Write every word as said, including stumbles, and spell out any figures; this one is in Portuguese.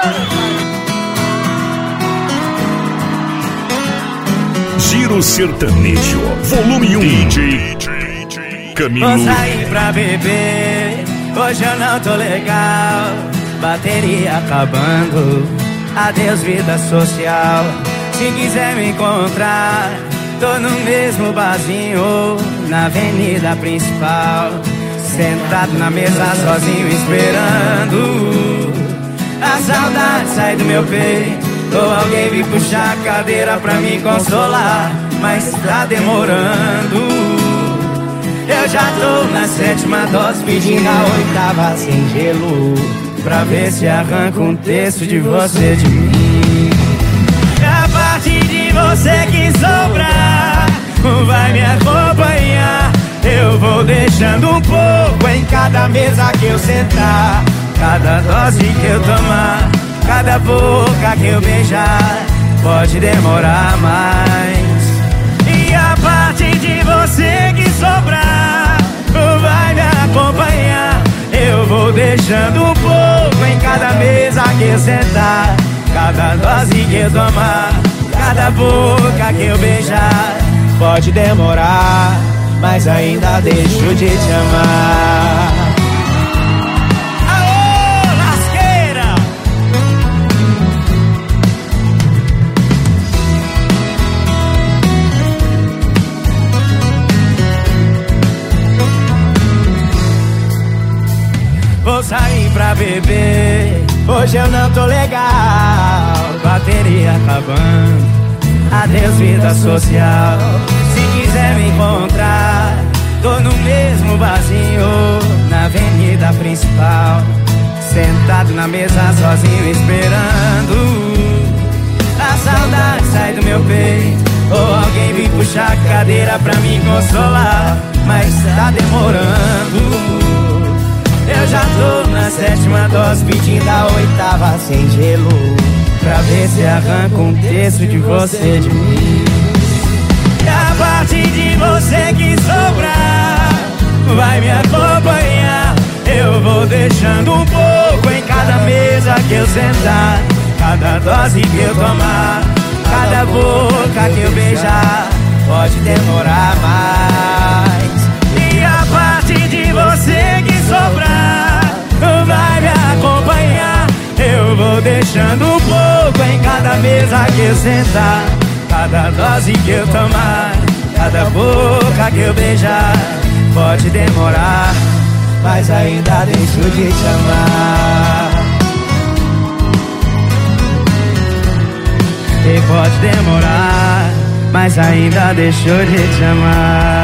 Giro Sertanejo, volume um. D J Camilo. Vou sair pra beber, hoje eu não tô legal. Bateria acabando, adeus vida social. Se quiser me encontrar, tô no mesmo barzinho, na avenida principal. Sentado na mesa sozinho esperando a saudade sai do meu peito, ou alguém vir puxar a cadeira pra me consolar. Mas tá demorando. Eu já tô na sétima dose, pedindo a oitava sem gelo, pra ver se arranca um terço de você de mim. A parte de você que sobrar vai me acompanhar. Eu vou deixando um pouco em cada mesa que eu sentar. Cada dose que eu tomar, cada boca que eu beijar, pode demorar mais. E a parte de você que sobrar vai me acompanhar. Eu vou deixando um pouco em cada mesa que eu sentar. Cada dose que eu tomar, cada boca que eu beijar, pode demorar, mas ainda deixo de te amar. Aô, lasqueira! Vou sair pra beber, hoje eu não tô legal. Bateria acabando, adeus vida social. Se quiser me encontrar, tô no mesmo barzinho, na avenida principal. Sentado na mesa sozinho esperando a saudade sai do meu peito, ou alguém vir puxar a cadeira pra me consolar. Mas tá demorando. Eu já tô na sétima dose, pedindo a oitava sem gelo, pra ver se arranca um terço de você de mim. E a parte de você que sobrar vai me acompanhar. Eu vou deixando um pouco em cada mesa que eu sentar. Cada dose que eu tomar, cada boca que eu beijar, pode demorar mais. E a parte de você que sobrar vai me acompanhar. Eu vou deixando um pouco em cada mesa que eu sentar. Cada dose que eu tomar, cada boca que eu beijar, pode demorar, mas ainda deixo de te amar. E pode demorar, mas ainda deixo de te amar.